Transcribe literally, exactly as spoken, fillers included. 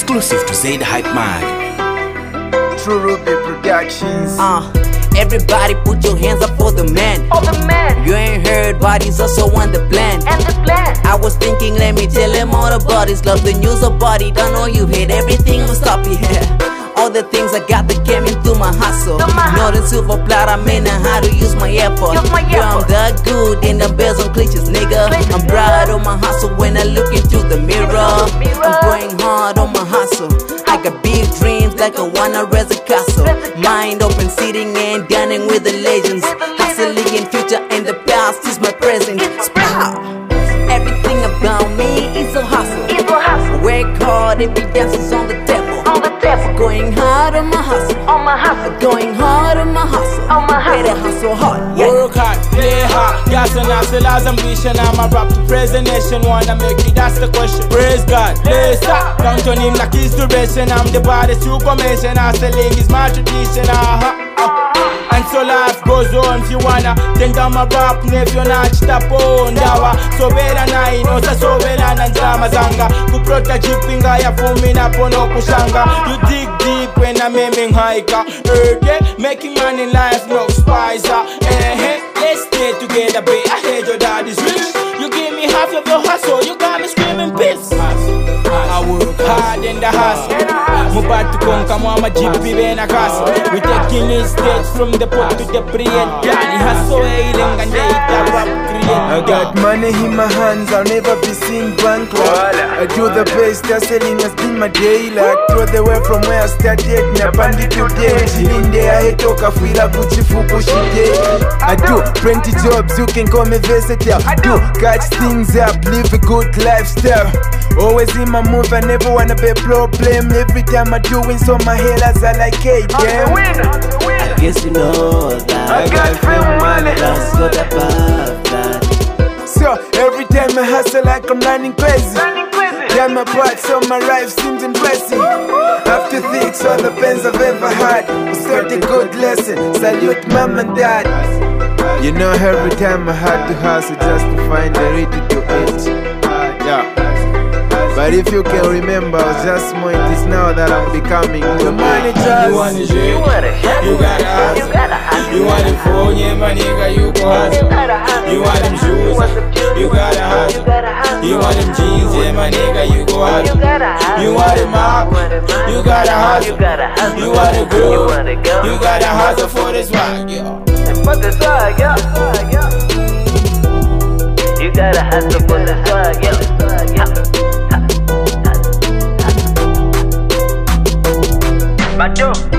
Exclusive to Zaid Hype Mag. True Ruby Productions. Uh, everybody put your hands up for the man. Oh, the man. You ain't heard, but he's also on the plan. And the plan. I was thinking, let me tell him all about his love the news about it. Don't know you hate everything will stop you here. All the things I got that came in through my hustle. Not in silver plot, I may know how to use my effort. Use my Yeah, I'm effort. that good in the bells on cliches, nigga. Cliches, I'm proud of my hustle when I look into the mirror. mirror. I'm going hard on my hustle. I got big dreams like I wanna raise a castle. Mind open, sitting and dining with the legends. Hustling in future and the past is my present. Sprout. Everything about me is a hustle. It's a hustle. Work hard, every dance is on the table. On the table. Going hard on my hustle. On my hustle. Going hard on my hustle. On my hustle. Better hustle hard. Yeah. Work hard, play hard. Gas and hustle as ambition. I'm a rap to praise the nation. Wanna make it, that's the question. Praise God, bless up. Count on him like inspiration. I'm the baddest you commission. Hustling is my tradition. Uh-huh. Uh. And so life goes on. If you wanna think I'm a rap, if you're not stop on dawa. So better na inosa, so better na drama zanga. Kuprota jipinga ya fumina pono kushanga. You dig deep when I'm aiming hiker. Heard it, making money in life no spicer. Eh, eh, let's stay together, babe. I heard your daddy's rich. You give me half of your hustle, you got me screaming piss. I work hard in the hustle. Mubad to conquer, mama jippy when I castle. We taking his stage from the pot to the bread. Danny hustle ailing and they the rap create. I got money in my hands, I'll never be seen bankrupt. I do the best, hustling has been my daily. I throw the way from where I started, Napandi today. In there, I toka fila Gucci fuku shide. I do twenty jobs, you can call me versatile. I do catch things up, live a good lifestyle. Always in my move, I never wanna be a problem. Every time I doing so, my haters are like, hey, damn. I guess you know that I got free money. Let's go above that. So every time I hustle like I'm running crazy. Damn my part, so my life seems impressive. After six, all the pains I've ever had. It's got a good lesson. Salute mom and dad. You know, every time I had to hustle just to find a ready to eat. Yeah. But if you can remember, I was just more in this now that I'm becoming the manager. You want it, You want it. you gotta hustle. You gotta hustle. You want it for you, my nigga, you go hustle. You want them shoes, you gotta hustle. You want them jeans, yeah, my nigga, you go hustle. You want it mop, you gotta hustle. You want it girl, you gotta hustle for this swag, yo. For the swag, yeah. You gotta hustle for the swag, yeah. Macho.